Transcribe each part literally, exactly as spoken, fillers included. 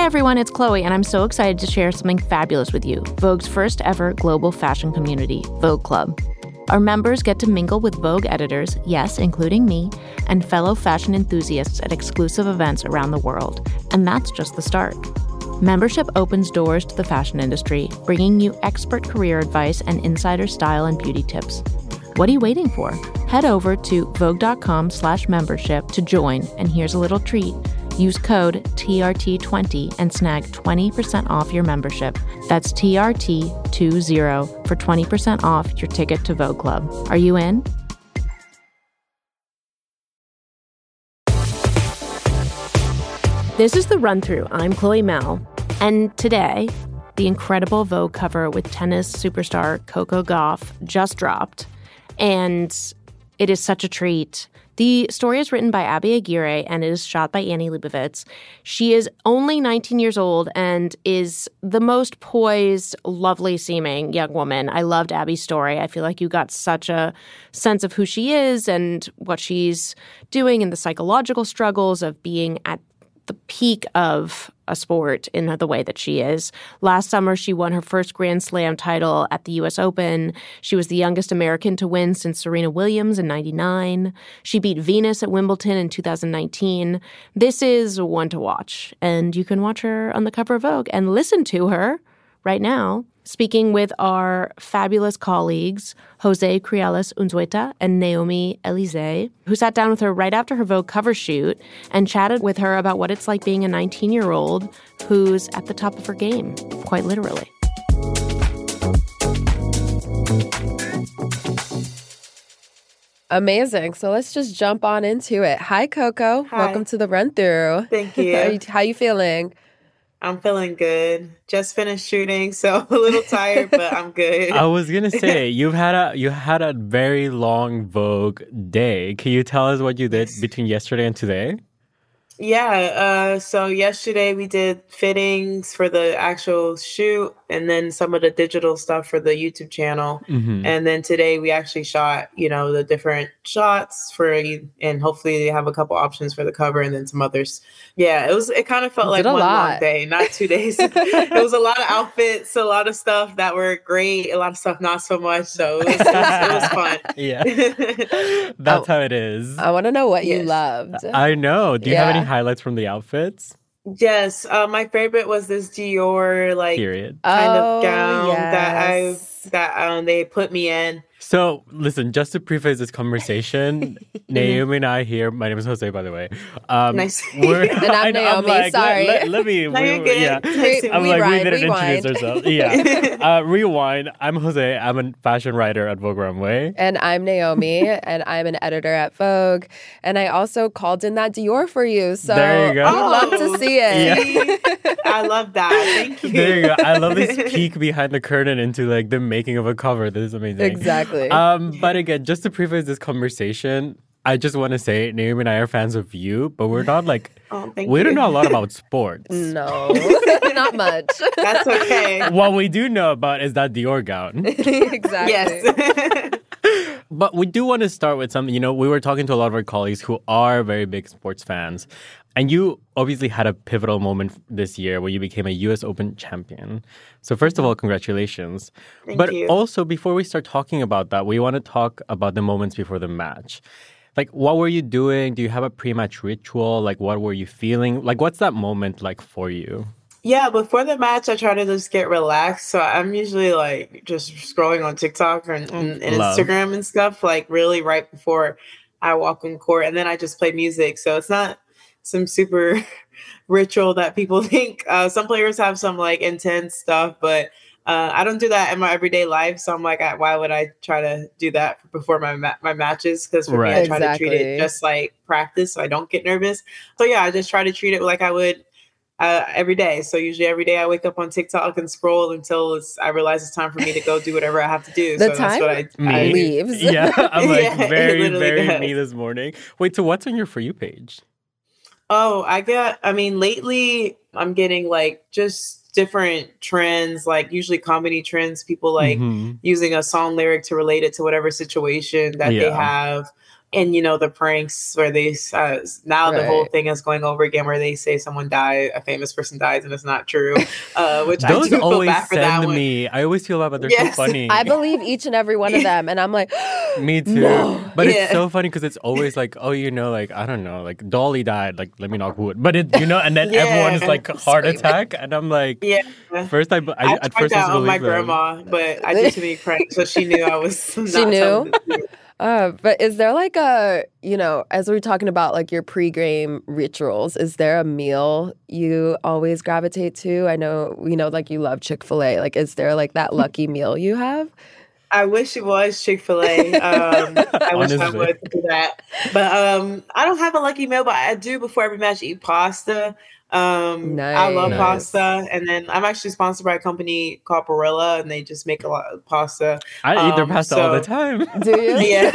everyone, it's Chloe, and I'm so excited to share something fabulous with you. Vogue's first ever global fashion community, Vogue Club. Our members get to mingle with Vogue editors, yes, including me, and fellow fashion enthusiasts at exclusive events around the world. And that's just the start. Membership opens doors to the fashion industry, bringing you expert career advice and insider style and beauty tips. What are you waiting for? Head over to vogue.com slash membership to join, and here's a little treat. Use code T R T twenty and snag twenty percent off your membership. That's T R T twenty for twenty percent off your ticket to Vogue Club. Are you in? This is The Run-Through. I'm Chloe Mel. And today, the incredible Vogue cover with tennis superstar Coco Gauff just dropped. And it is such a treat. The story is written by Abby Aguirre and it is shot by Annie Leibovitz. She is only nineteen years old and is the most poised, lovely-seeming young woman. I loved Abby's story. I feel like you got such a sense of who she is and what she's doing and the psychological struggles of being at the peak of a sport in the way that she is. Last summer, she won her first Grand Slam title at the U S Open. She was the youngest American to win since Serena Williams in ninety-nine. She beat Venus at Wimbledon in two thousand nineteen. This is one to watch, and you can watch her on the cover of Vogue and listen to her right now speaking with our fabulous colleagues, Jose Criales Unzueta and Naomi Elise, who sat down with her right after her Vogue cover shoot and chatted with her about what it's like being a nineteen-year-old who's at the top of her game, quite literally. Amazing. So let's just jump on into it. Hi, Coco. Hi. Welcome to the Run-Through. Thank you. How you, how you feeling? I'm feeling good. Just finished shooting, so a little tired, but I'm good. I was gonna say you've had a you had a very long Vogue day. Can you tell us what you did between yesterday and today? Yeah, uh, so yesterday we did fittings for the actual shoot and then some of the digital stuff for the YouTube channel. Mm-hmm. And then today we actually shot, you know, the different shots for, and hopefully they have a couple options for the cover and then some others. Yeah, it was, it kind of felt like one lot. long day, not two days. It was a lot of outfits, a lot of stuff that were great, a lot of stuff not so much. So it was, it was, it was fun. Yeah, that's Oh, how it is. I want to know what you Yes. loved. I know. Do you Yeah. have any highlights from the outfits? Yes, uh, my favorite was this Dior like Period. kind Oh, of gown that I yes. that um they put me in. So, listen, just to preface this conversation, Naomi and I here, my name is Jose, by the way. Um, Nice. we're- And I'm I know, Naomi, like, sorry. Let, let, let me, No, we- you're good. yeah. Nice to I'm meet like, we Rewind, didn't rewind. introduce ourselves. Yeah. Uh, rewind. I'm Jose. I'm a fashion writer at Vogue Runway. And I'm Naomi, and I'm an editor at Vogue. And I also called in that Dior for you. So There you go. we'd love to Oh, see it. See? I love that. Thank you. There you go. I love this peek behind the curtain into like the making of a cover. This is amazing. Exactly. Um, but again, just to preface this conversation, I just want to say Naomi and I are fans of you, but we're not like Oh, thank we you. don't know a lot about sports. No, not much. That's okay. What we do know about is that Dior gown. Exactly. Yes. But we do want to start with something. You know, we were talking to a lot of our colleagues who are very big sports fans. And you obviously had a pivotal moment this year where you became a U S Open champion. So first of all, congratulations. Thank but you. also, before we start talking about that, we want to talk about the moments before the match. Like, what were you doing? Do you have a pre-match ritual? Like, what were you feeling? Like, what's that moment like for you? Yeah, before the match, I try to just get relaxed. So I'm usually like just scrolling on TikTok and, and, and Love. Instagram and stuff, like really right before I walk on court. And then I just play music. So it's not some super ritual that people think. Uh, some players have some like intense stuff, but uh, I don't do that in my everyday life. So I'm like, I, why would I try to do that before my ma- my matches? Because for Right. me, I try to treat Exactly. it just like practice, so I don't get nervous. So yeah, I just try to treat it like I would uh, every day. So usually every day I wake up on TikTok and scroll until it's, I realize it's time for me to go do whatever I have to do. The so that's what I, time I Me? leaves. Yeah, I'm like Yeah, it very, literally very does. me this morning. Wait, so what's on your For You page? Oh, I get, I mean, lately I'm getting like just different trends, like usually comedy trends, people like Mhm. using a song lyric to relate it to whatever situation that they Yeah. have. and you know the pranks where they uh, now Right. the whole thing is going over again where they say someone died, a famous person dies, and it's not true. Uh, which I Those do feel always bad for that send one. me. I always feel bad, but they're Yes. so funny. I believe each and every one of them, and I'm like, Me too. No. But Yeah. it's so funny because it's always like, oh, you know, like, I don't know, like Dolly died, like, let me knock wood. But it, you know, and then Yeah. everyone is like heart Screaming. attack. And I'm like, Yeah, first I, I, I, at tried first I that on my believe them. grandma, but I did too many pranks, so she knew I was. Not She knew? telling the truth. Uh, but is there like a, you know, as we're talking about like your pre-game rituals, is there a meal you always gravitate to? I know, you know, like you love Chick-fil-A. Like, is there like that lucky meal you have? I wish it was Chick-fil-A. Um, I wish I Honestly. would do that. But um, I don't have a lucky meal, but I do before every match eat pasta. Um, I love Nice. pasta. And then I'm actually sponsored by a company called Barilla, and they just make a lot of pasta. I eat their Um, pasta all the so- time. Do you? Yeah.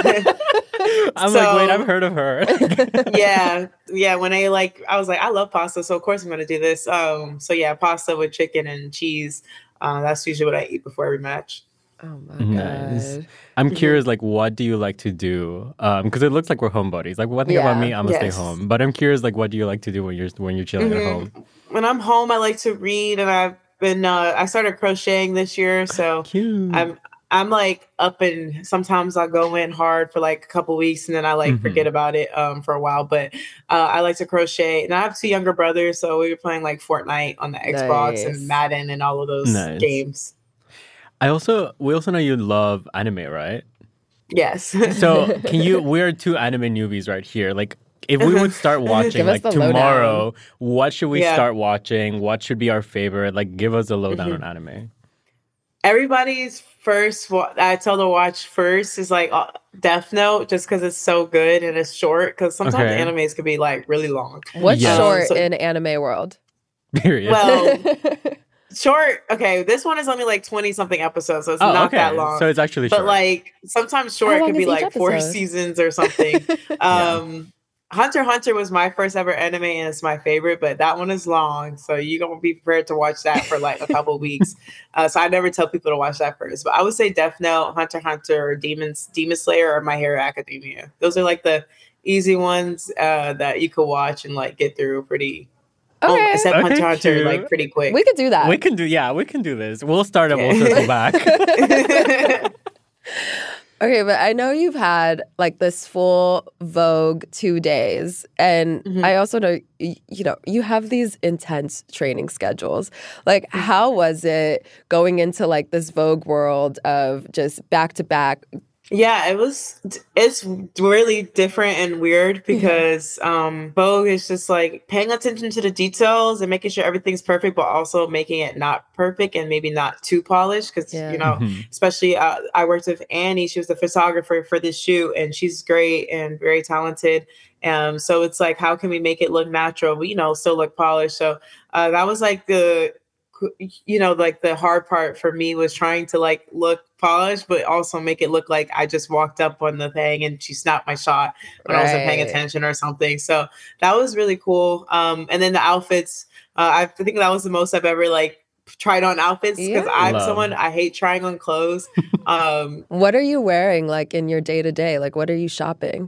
I'm like, wait, So- I've heard of her. yeah. Yeah. When I like, I was like, I love pasta. So of course I'm going to do this. Um, so yeah, pasta with chicken and cheese. Uh, that's usually what I eat before every match. Oh my Nice. God. I'm curious, like, what do you like to do? Um, because it looks like we're homebodies. Like, one thing about Yeah. me, I'm gonna Yes. stay home. But I'm curious, like, what do you like to do when you're when you're chilling at Mhm. home? When I'm home, I like to read, and I've been, uh, I started crocheting this year. So Cute. I'm, I'm like up and sometimes I'll go in hard for like a couple weeks and then I like Mhm. forget about it um for a while. But uh, I like to crochet, and I have two younger brothers, so we were playing like Fortnite on the Xbox Nice. and Madden and all of those Nice. games. I also we also know you love anime, right? Yes. So can you? We're two anime newbies right here. Like, if we would start watching Give us like the lowdown. tomorrow, what should we Yeah. start watching? What should be our favorite? Like, give us a lowdown Mhm. on anime. Everybody's first, wa- I tell to watch first is like uh, Death Note, just because it's so good and it's short. Because sometimes Okay. animes can be like really long. What's Yeah. short Um, so- in anime world? Period. Well, short. Okay, this one is only like twenty something episodes, so it's oh, not okay. that long. So it's actually but short. like sometimes short long can is be each like four episode? seasons or something. Yeah. um Hunter x Hunter was my first ever anime and it's my favorite, but that one is long, so you're gonna be prepared to watch that for like a couple weeks. Uh, so I never tell people to watch that first, but I would say Death Note, Hunter x Hunter, or Demons, Demon Slayer, or My Hero Academia. Those are like the easy ones uh, that you could watch and like get through pretty. Oh, Okay. except Okay, Hunter x Hunter, cute. like pretty quick. We could do that. we can do. Yeah, we can do this. We'll start and we'll Yeah. circle back. Okay, but I know you've had like this full Vogue two days. And Mhm. I also know, y- you know, you have these intense training schedules. Like, how was it going into like this Vogue world of just back to back? Yeah, it was. It's really different and weird because um, Vogue is just like paying attention to the details and making sure everything's perfect, but also making it not perfect and maybe not too polished. Because Yeah. you know, Mhm. especially uh, I worked with Annie; she was the photographer for this shoot, and she's great and very talented. Um, so it's like, how can we make it look natural, but you know, still look polished? So uh, that was like the you know, like the hard part for me was trying to like look polished, but also make it look like I just walked up on the thing and she snapped my shot when I wasn't paying Right. attention or something. So that was really cool. Um, and then the outfits, uh, I think that was the most I've ever like tried on outfits because Yeah. I'm Love. someone I hate trying on clothes. um, What are you wearing like in your day to day? Like, what are you shopping?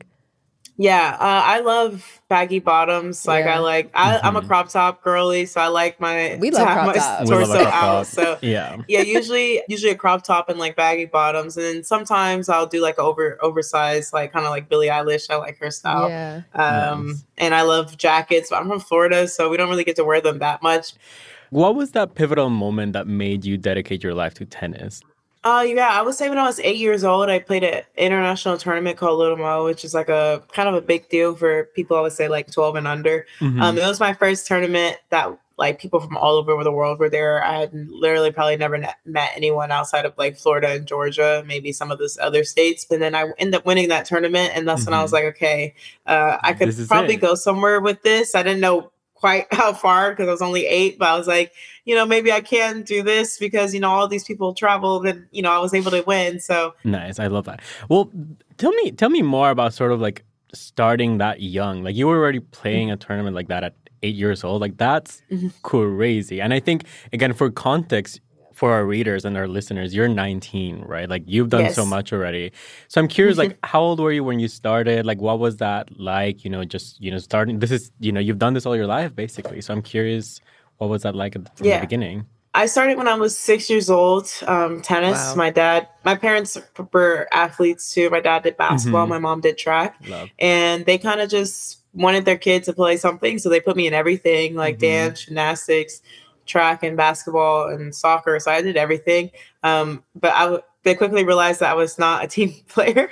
Yeah, uh, I love baggy bottoms. Like Yeah. I like, I, I'm a Mhm. crop top girly, so I like my We to love have crop my tops. We love a torso crop out. top. So Yeah. yeah, usually usually a crop top and like baggy bottoms, and then sometimes I'll do like over oversized, like kind of like Billie Eilish. I like her style. Yeah. Um, Nice. and I love jackets. But I'm from Florida, so we don't really get to wear them that much. What was that pivotal moment that made you dedicate your life to tennis? Uh, yeah, I would say when I was eight years old, I played an international tournament called Little Mo, which is like a kind of a big deal for people. I would say like twelve and under. Mhm. Um, it was my first tournament that like people from all over the world were there. I had literally probably never ne- met anyone outside of like Florida and Georgia, maybe some of those other states. But then I ended up winning that tournament, and that's when I was like, okay, uh, I could This is probably it. go somewhere with this. I didn't know quite how far because I was only eight, but I was like, you know, maybe I can do this because you know all these people traveled, and you know I was able to win. So Nice. I love that. Well, tell me tell me more about sort of like starting that young. Like, you were already playing a tournament like that at eight years old. Like, that's Mhm. crazy. And I think, again, for context, for our readers and our listeners, you're nineteen, right? Like you've done Yes. so much already. So I'm curious, like how old were you when you started? Like what was that like? You know, just, you know, starting, this is, you know, you've done this all your life basically. So I'm curious, what was that like at- from Yeah. the beginning? I started when I was six years old, um, tennis. Wow. My dad, my parents were athletes too. My dad did basketball. Mhm. My mom did track. Love. And they kind of just wanted their kid to play something. So they put me in everything like Mhm. dance, gymnastics, track and basketball and soccer. So I did everything. Um, but I w- they quickly realized that I was not a team player.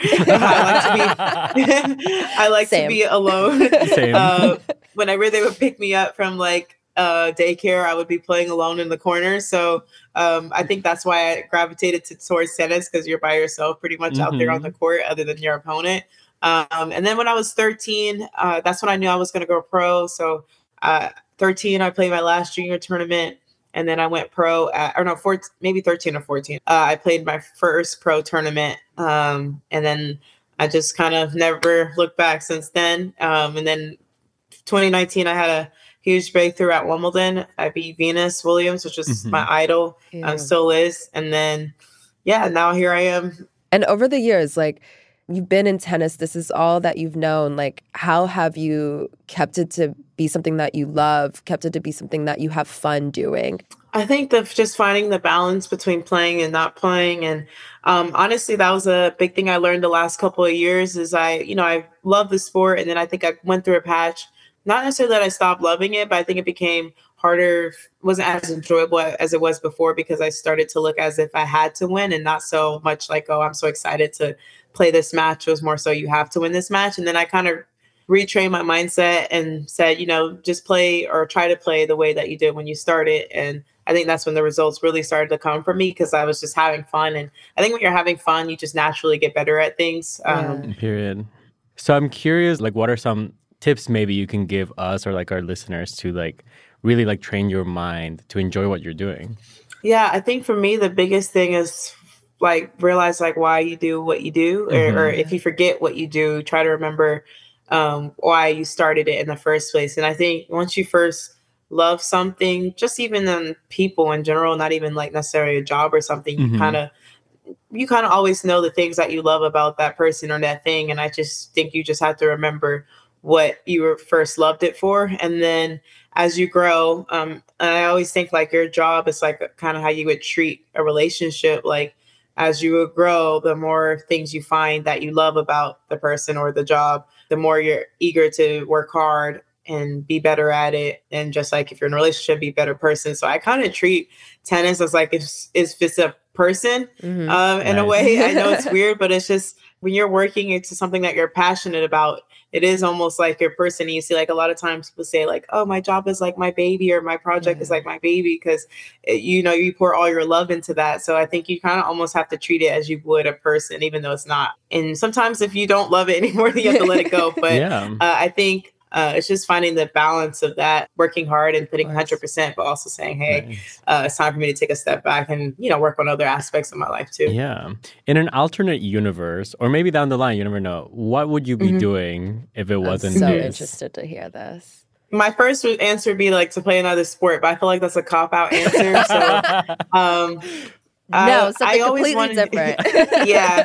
I like to be, I like Same. to be alone. Same. Uh, whenever they would pick me up from like uh, daycare, I would be playing alone in the corner. So um, I think that's why I gravitated to, towards tennis, because you're by yourself pretty much out there on Mhm. the court other than your opponent. Um, and then when I was thirteen, uh, that's when I knew I was going to go pro. So uh, thirteen, I played my last junior tournament. And then I went pro at, or no, fourteen, maybe thirteen or fourteen. Uh, I played my first pro tournament. Um, and then I just kind of never looked back since then. Um, and then twenty nineteen, I had a huge breakthrough at Wimbledon. I beat Venus Williams, which was Mhm. my idol, Yeah. um, still is. And then, yeah, now here I am. And over the years, like, you've been in tennis, this is all that you've known. Like, how have you kept it to be something that you love, kept it to be something that you have fun doing? I think that just finding the balance between playing and not playing. And um, honestly, that was a big thing I learned the last couple of years is I, you know, I love the sport. And then I think I went through a patch, not necessarily that I stopped loving it, but I think it became harder, wasn't as enjoyable as it was before, because I started to look as if I had to win and not so much like, oh, I'm so excited to play this match. It was more so you have to win this match. And then I kind of retrained my mindset and said, you know, just play or try to play the way that you did when you started. And I think that's when the results really started to come for me, because I was just having fun. And I think when you're having fun, you just naturally get better at things. Um, Yeah. Period. So I'm curious, like, what are some tips maybe you can give us or like our listeners to like really like train your mind to enjoy what you're doing? Yeah, I think for me, the biggest thing is like realize like why you do what you do, or, Mhm. or if you forget what you do, try to remember um, why you started it in the first place. And I think once you first love something, just even in people in general, not even like necessarily a job or something, Mhm. you kind of you kind of always know the things that you love about that person or that thing. And I just think you just have to remember what you were first loved it for. And then as you grow, um, and I always think like your job is like kind of how you would treat a relationship. Like as you would grow, the more things you find that you love about the person or the job, the more you're eager to work hard and be better at it. And just like if you're in a relationship, be a better person. So I kind of treat tennis as like if, if it's a person Mhm. um, in a Nice. way. I know it's weird, but it's just when you're working into something that you're passionate about, it is almost like your person. And you see like a lot of times people say like, oh, my job is like my baby, or my project is Yeah. like my baby, because you know, you pour all your love into that. So I think you kind of almost have to treat it as you would a person, even though it's not. And sometimes if you don't love it anymore, then you have to let it go. But Yeah. uh, I think uh, it's just finding the balance of that, working hard and putting Of one course. hundred percent, but also saying, hey, Nice. uh, it's time for me to take a step back and, you know, work on other aspects of my life too. Yeah. In an alternate universe, or maybe down the line, you never know, what would you be Mhm. doing if it I'm wasn't so this? interested to hear this. My first answer would be like to play another sport, but I feel like that's a cop out answer. So, um, No, I- something I always completely wanted- different. yeah.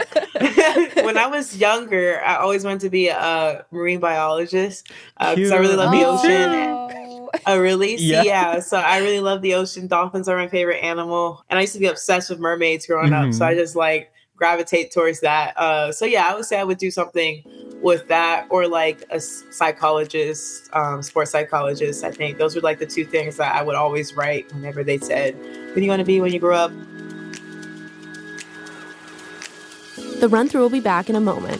When I was younger, I always wanted to be a marine biologist because I really Cute. love Me the too. ocean. Oh. Oh, really? See, Yeah. yeah. So I really love the ocean. Dolphins are my favorite animal. And I used to be obsessed with mermaids growing up. So Mhm. I just like gravitate towards that. Uh, so yeah, I would say I would do something with that, or like a s- psychologist, um, sports psychologist. I think those were like the two things that I would always write whenever they said, "Who do you want to be when you grow up?" The run through will be back in a moment.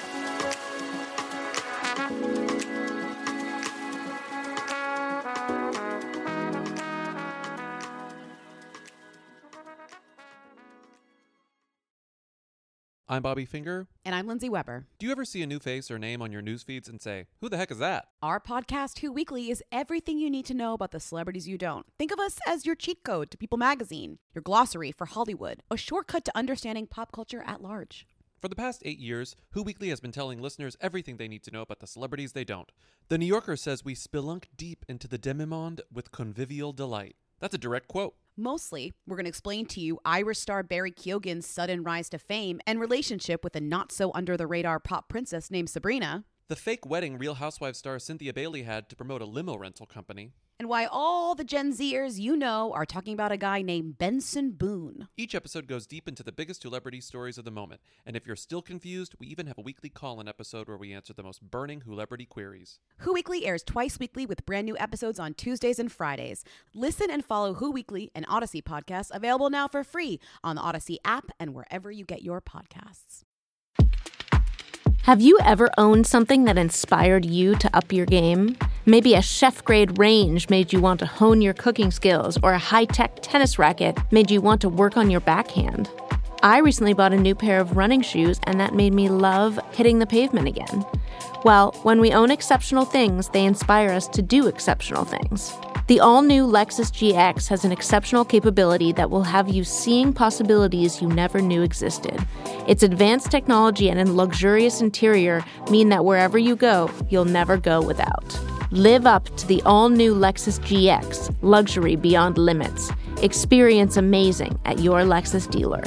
I'm Bobby Finger. And I'm Lindsay Weber. Do you ever see a new face or name on your news feeds and say, who the heck is that? Our podcast, Who Weekly, is everything you need to know about the celebrities you don't. Think of us as your cheat code to People magazine, your glossary for Hollywood, a shortcut to understanding pop culture at large. For the past eight years, Who Weekly has been telling listeners everything they need to know about the celebrities they don't. The New Yorker says we spelunk deep into the demimonde with convivial delight. That's a direct quote. Mostly, we're going to explain to you Irish star Barry Keoghan's sudden rise to fame and relationship with a not-so-under-the-radar pop princess named Sabrina. The fake wedding Real Housewives star Cynthia Bailey had to promote a limo rental company. And why all the Gen Zers you know are talking about a guy named Benson Boone. Each episode goes deep into the biggest celebrity stories of the moment. And if you're still confused, we even have a weekly call-in episode where we answer the most burning Wholebrity queries. Who Weekly airs twice weekly with brand new episodes on Tuesdays and Fridays. Listen and follow Who Weekly, an Odyssey podcast, available now for free on the Odyssey app and wherever you get your podcasts. Have you ever owned something that inspired you to up your game? Maybe a chef-grade range made you want to hone your cooking skills, or a high-tech tennis racket made you want to work on your backhand. I recently bought a new pair of running shoes, and that made me love hitting the pavement again. Well, when we own exceptional things, they inspire us to do exceptional things. The all-new Lexus G X has an exceptional capability that will have you seeing possibilities you never knew existed. Its advanced technology and a luxurious interior mean that wherever you go, you'll never go without. Live up to the all-new Lexus G X, luxury beyond limits. Experience amazing at your Lexus dealer.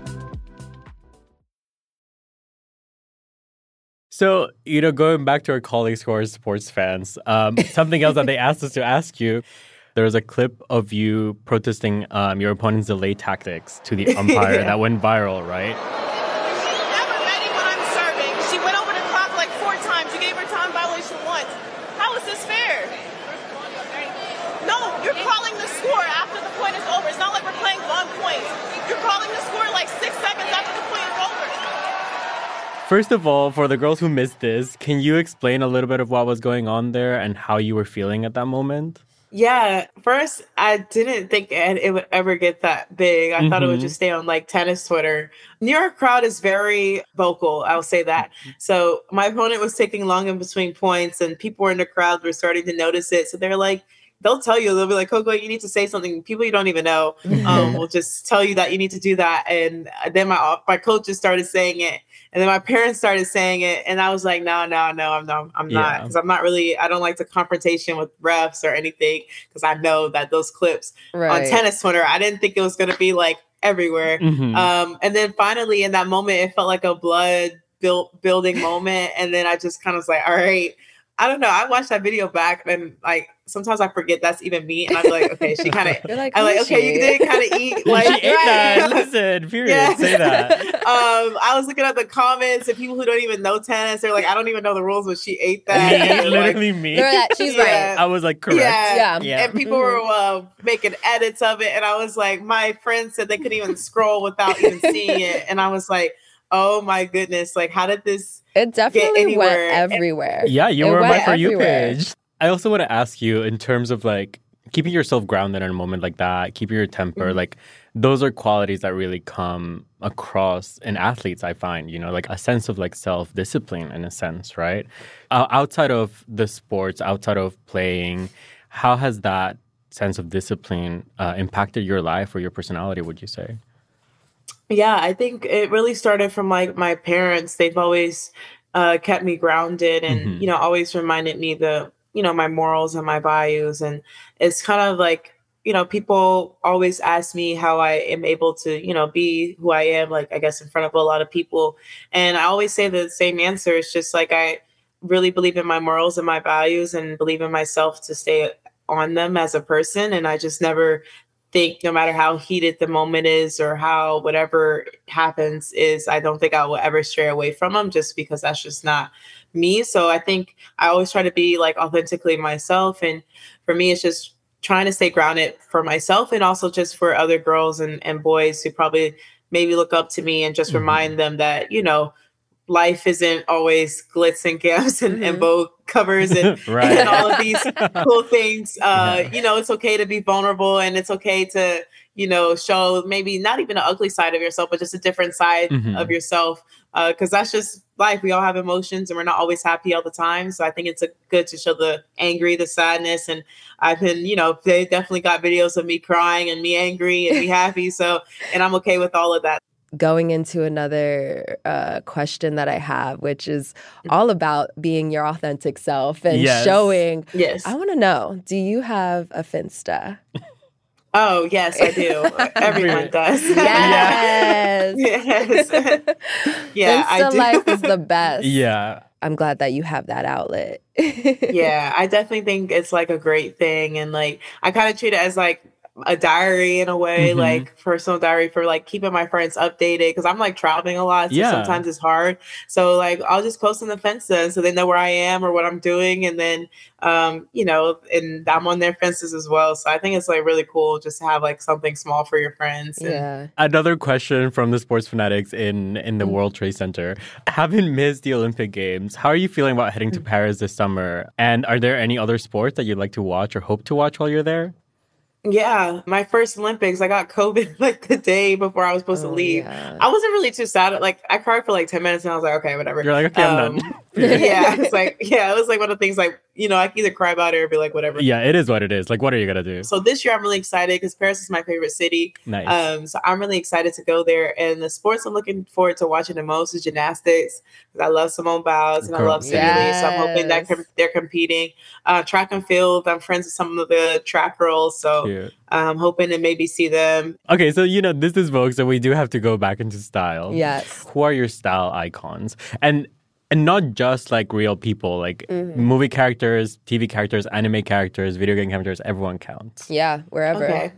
So, you know, going back to our colleagues who are sports fans, um, something else that they asked us to ask you, there was a clip of you protesting um, your opponent's delay tactics to the umpire Yeah. that went viral, right? She's never ready when I'm serving. She went over the clock like four times. You gave her time violation once. How is this fair? No, you're calling the score after the point is over. It's not like we're playing long points. You're calling the score like six seconds after the point is over. First of all, for the girls who missed this, can you explain a little bit of what was going on there and how you were feeling at that moment? Yeah, first, I didn't think it, it would ever get that big. I thought it would Mhm. just stay on like tennis Twitter. New York crowd is very vocal, I'll say that. So my opponent was taking long in between points, and people in the crowd were starting to notice it. So they're like, they'll tell you, they'll be like, Coco, you need to say something. People you don't even know um, will just tell you that you need to do that. And then my my coaches started saying it. And then my parents started saying it. And I was like, no, no, no, I'm not. I'm not. Yeah. Because I'm not really, I don't like the confrontation with refs or anything. Because I know that those clips Right. on tennis Twitter, I didn't think it was going to be like everywhere. Mhm. Um, and then finally in that moment, it felt like a blood built building moment. And then I just kind of was like, all right. I don't know. I watched that video back and like sometimes I forget that's even me. And I'm like, okay, she kind of, You're like, I'm like, who is okay, she? you did kind of eat. Like, she ate that. right. Listen, period. Yeah. Say that. um, I was looking at the comments and people who don't even know tennis, they're like, I don't even know the rules, but she ate that. And Me, they're like, literally me. You're that, she's Yeah. right. I was like, correct. Yeah. Yeah. Yeah. And people were uh, making edits of it. And I was like, my friends said they couldn't even scroll without even seeing it. And I was like, oh my goodness, like how did this It definitely went anywhere. everywhere. Yeah, you It were my went For You everywhere. page. I also want to ask you in terms of like keeping yourself grounded in a moment like that, keeping your temper, Mhm. like those are qualities that really come across in athletes, I find, you know, like a sense of like self-discipline in a sense, right? Uh, outside of the sports, outside of playing, how has that sense of discipline uh, impacted your life or your personality, would you say? Yeah, I think it really started from like my parents. They've always uh, kept me grounded and, Mhm. you know, always reminded me the, you know, my morals and my values. And it's kind of like, you know, people always ask me how I am able to, you know, be who I am, like, I guess, in front of a lot of people. And I always say the same answer. It's just like, I really believe in my morals and my values and believe in myself to stay on them as a person. And I just never think, no matter how heated the moment is or how whatever happens is, I don't think I will ever stray away from them just because that's just not me. So I think I always try to be like authentically myself. And for me, it's just trying to stay grounded for myself and also just for other girls and, and boys who probably maybe look up to me and just Mhm. remind them that, you know, life isn't always glitz and gams and, and Vogue covers and, Right. and all of these cool things. Uh, Yeah. You know, it's okay to be vulnerable and it's okay to, you know, show maybe not even an ugly side of yourself, but just a different side Mhm. of yourself. Uh, Cause that's just life. We all have emotions and we're not always happy all the time. So I think it's a, good to show the angry, the sadness. And I've been, you know, they definitely got videos of me crying and me angry and me happy. So, and I'm okay with all of that. Going into another uh, question that I have, which is all about being your authentic self and Yes. showing. Yes. I want to know, do you have a Finsta? Oh, yes, I do. Everyone does. Yes. Yes. Yeah, I Insta do. life is the best. Yeah. I'm glad that you have that outlet. Yeah, I definitely think it's like a great thing. And like, I kind of treat it as like a diary in a way, Mhm. like personal diary for like keeping my friends updated because I'm like traveling a lot. So Yeah. sometimes it's hard. So like, I'll just post on the fences so they know where I am or what I'm doing. And then, um, you know, and I'm on their fences as well. So I think it's like really cool just to have like something small for your friends. And Yeah. Another question from the sports fanatics in, in the World Trade Center. Having missed the Olympic Games, how are you feeling about heading to Paris this summer? And are there any other sports that you'd like to watch or hope to watch while you're there? Yeah, my first Olympics, I got COVID like the day before I was supposed Oh, to leave. yeah. I wasn't really too sad. Like I cried for like ten minutes and I was like, okay, whatever. You're like, okay, I'm done. Yeah, it's like, yeah, it was like one of the things like, you know, I can either cry about it or be like, whatever. Yeah, it is what it is. Like, what are you going to do? So this year I'm really excited because Paris is my favorite city. Nice. Um, so I'm really excited to go there. And the sports I'm looking forward to watching the most is gymnastics. Because I love Simone Biles and I Girl. love Cindy Lee. So I'm hoping that Yes. com- they're competing. Uh, track and field, I'm friends with some of the track girls. So Cute. I'm hoping to maybe see them. Okay, so, you know, this is Vogue, so we do have to go back into style. Yes. Who are your style icons? And and not just like real people, like movie characters, T V characters, anime characters, video game characters, everyone counts. Yeah, wherever. Okay.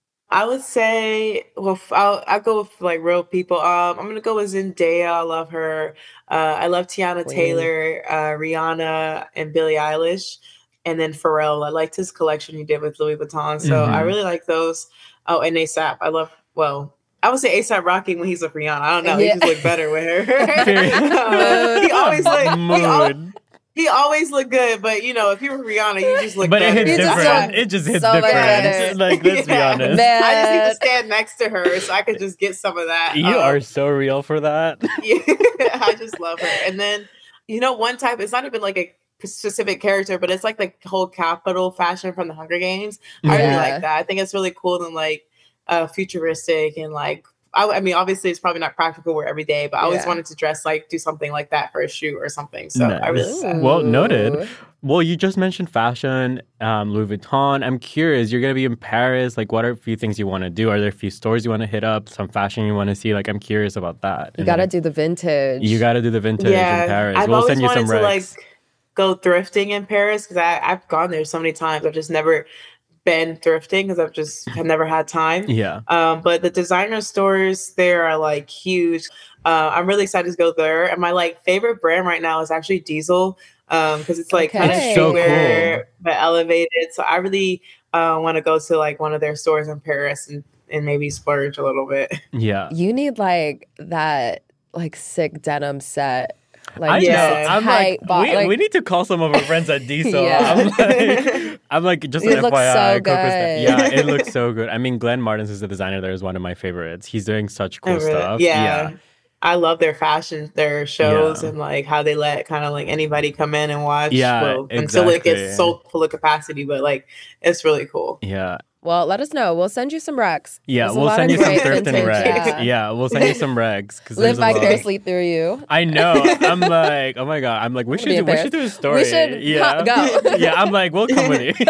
I would say, well, f- I'll, I'll go with like real people. Um, I'm gonna go with Zendaya. I love her. Uh, I love Tiana Queen. Taylor, uh, Rihanna, and Billie Eilish, and then Pharrell. I liked his collection he did with Louis Vuitton, so I Mhm. really like those. Oh, and ASAP. I love. Well, I would say ASAP Rocky when he's with Rihanna. I don't know. He Yeah. just look better with her. Period. Um, he always look. He, al- Mood. he always look good, but you know, if you were Rihanna, you just look But it better. hits You just different. look It just hits so much different. better. Like, let's be Yeah. honest. Man. I just need to stand next to her so I could just get some of that. You Um, are so real for that. yeah, I just love her. And then, you know, one type, it's not even like a specific character, but it's like the whole capital fashion from the Hunger Games. I really Yeah. like that. I think it's really cool and like uh, futuristic and like, I, I mean, obviously it's probably not practical wear every day, but I always Yeah. wanted to dress like, do something like that for a shoot or something. So I really Nice. like that. Well, noted. Ooh. Well, you just mentioned fashion, um, Louis Vuitton. I'm curious, you're going to be in Paris. Like, what are a few things you want to do? Are there a few stores you want to hit up? Some fashion you want to see? Like, I'm curious about that. You And gotta then do the vintage. You got to do the vintage in Paris. I've we'll always send you wanted some to like recs. go thrifting in Paris because I've gone there so many times. I've just never been thrifting because I've just have never had time. Yeah. Um, but the designer stores there are like huge. Uh, I'm really excited to go there. And my like favorite brand right now is actually Diesel because it's like kind of Okay. So streetwear cool. but elevated. So I really uh, want to go to like one of their stores in Paris and, and maybe splurge a little bit. Yeah. You need like that like sick denim set. Like I Yeah. know. just I'm tight like, bo- we, like, we need to call some of our friends at Diesel. Yeah. I'm like, I'm like, just It an looks F Y I. so Coco Stan- good. Yeah, it looks so good. I mean, Glenn Martins is the designer there, is one of my favorites. He's doing such cool I really- stuff. Yeah. I love their fashion, their shows, Yeah. and like how they let kind of like anybody come in and watch. Yeah, well, until it exactly. gets so full of capacity, but like it's really cool. Yeah. well, let us know. We'll send you some recs. Yeah, There's a we'll lot send of you some great thrift and vintage, regs. yeah. Yeah. we'll send you some regs. 'Cause Live there's a lot. vicariously through you. I know. I'm like, oh my God. I'm like, we should Be do, we should embarrassed. do a story. We should yeah. co- go. Yeah, I'm like, we'll come with you.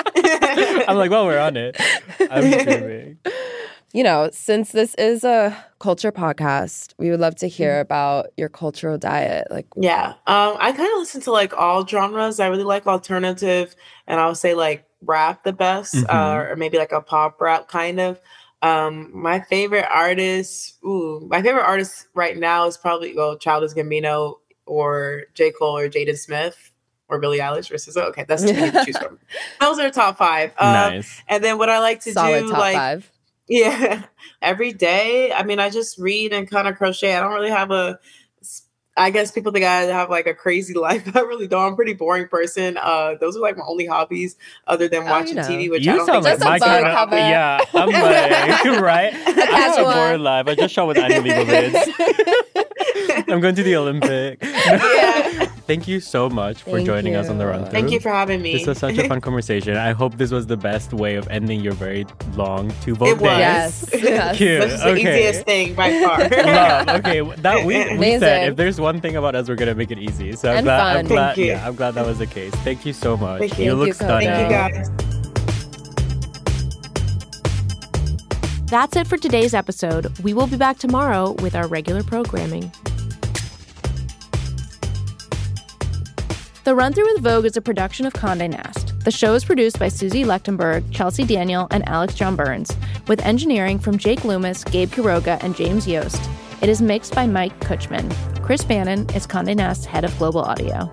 I'm like, well, we're on it. I'm screaming. You know, since this is a culture podcast, we would love to hear about your cultural diet. Like, Yeah, um, I kind of listen to like all genres. I really like alternative, and I would say like rap the best, Mhm. uh, or maybe like a pop rap kind of. Um, my favorite artist, ooh, my favorite artist right now is probably well, Childish Gambino or J. Cole or Jaden Smith or Billie Eilish or S Z A. Okay, that's two to choose from. Those are top five. Um, Nice. And then what I like to solid do, top like five. yeah, every day. I mean, I just read and kind of crochet. I don't really have a. I guess people think I have like a crazy life. I really don't. I'm a pretty boring person. Uh, those are like my only hobbies other than Oh, you watching know. T V, which You I don't sound think like Just a my Vogue kind of cover. yeah. I'm like right. I have a casual. boring life. I just shot with Annie Leibovitz. I'm going to the Olympic. Yeah. Thank you so much for Thank joining us on the you. run through. Thank you for having me. This was such a fun conversation. I hope this was the best way of ending your very long two vote It was. days. Yes. yes. Cute. This is the Okay. easiest thing by far. Love. Okay, that we, we Amazing. said if there's one thing about us, we're gonna make it easy. So I'm And glad. I'm fun. glad. Thank you. Yeah, I'm glad that was the case. Thank you so much. Thank you. You Thank look you, Coco. stunning. Thank you guys. That's it for today's episode. We will be back tomorrow with our regular programming. The Run Through with Vogue is a production of Condé Nast. The show is produced by Susie Lechtenberg, Chelsea Daniel, and Alex John Burns, with engineering from Jake Loomis, Gabe Quiroga, and James Yost. It is mixed by Mike Kutchman. Chris Bannon is Condé Nast's head of global audio.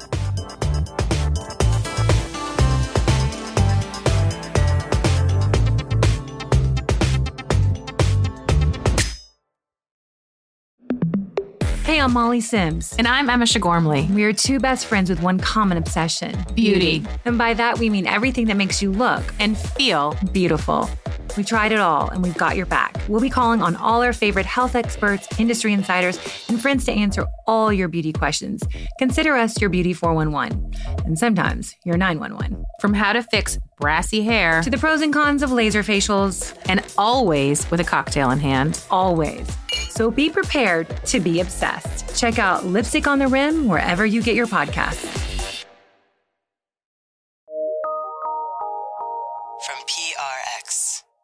Hey, I'm Molly Sims. And I'm Emma Shagormley. We are two best friends with one common obsession. Beauty. And by that, we mean everything that makes you look and feel beautiful. We tried it all, and we've got your back. We'll be calling on all our favorite health experts, industry insiders, and friends to answer all your beauty questions. Consider us your Beauty four one one, and sometimes your nine one one. From how to fix brassy hair to the pros and cons of laser facials, and always with a cocktail in hand. Always. So be prepared to be obsessed. Check out Lipstick on the Rim wherever you get your podcasts. From P R X.